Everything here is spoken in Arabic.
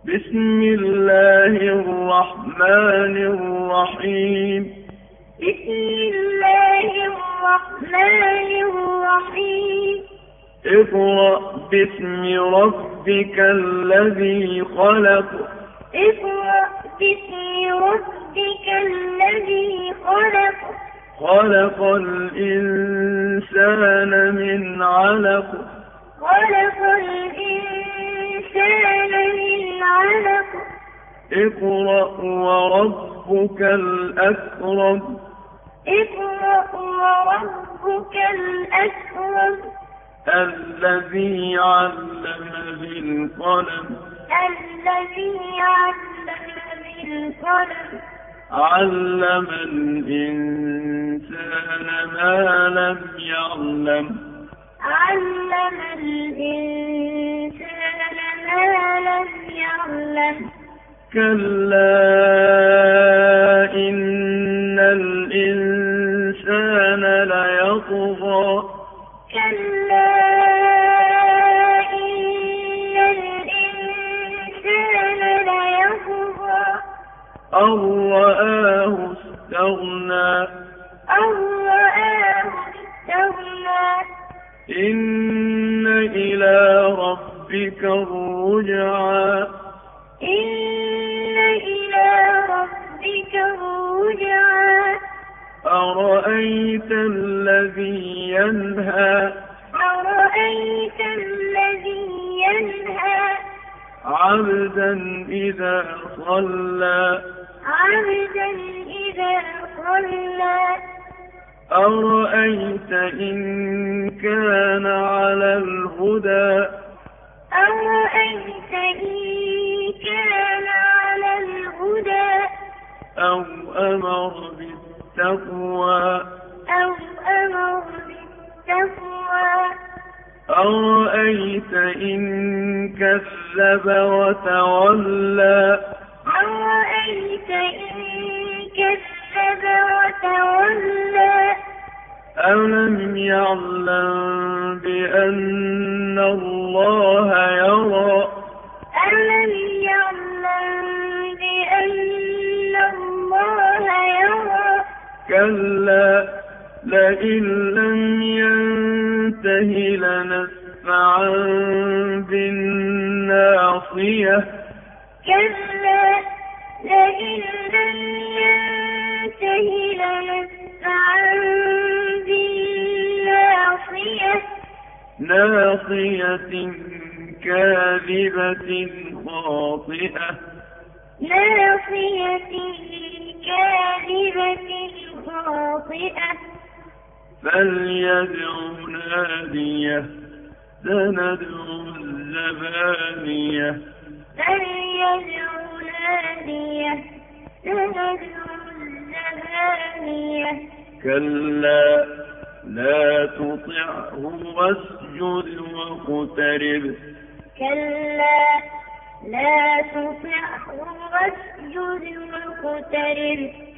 بسم الله الرحمن الرحيم. بسم الله الرحمن الرحيم. اقرأ باسم ربك الذي خلق. اقرأ باسم ربك الذي خلق. خلق الإنسان من علق. خلق الإنسان من علق. اقرأ وربك الأكرم. اقرأ وربك الأكرم. الذي علم بالقلم. الذي علم بالقلم. علم الإنسان ما لم يعلم. علم الإنسان ما لم يعلم. كلا إن الإنسان ليطغى. كلا إن الإنسان ليطغى. أن رآه استغنى. أن رآه استغنى. إن إلى ربك الرجعى. إن إلى ربك الرجعى. أرأيت الذي ينهى. أرأيت الذي ينهى. عبدا إذا صلى. عبدا إذا صلى. أرأيت إن كان على الهدى. أرأيت إن كان على الهدى. أو أمر بالتقوى. أو أمر بالتقوى. أرأيت إن كذب وتولى. أرأيت إن كذب وتولى. ألم يعلم بأن الله يرى. ألم يعلم بأن الله يرى. كلا لئن لم ينته لنسفعا بالناصية. كلا لئن لم ينته لنسفعا بالناصية. ناصية كاذبة خاطئة. ناصية كاذبة خاطئة. فليدع ناديه. سندع الزبانية. فليدع ناديه. سندع الزبانية. كلا لا تطعه واسجد واقترب. كلا لا تطعه واسجد واقترب.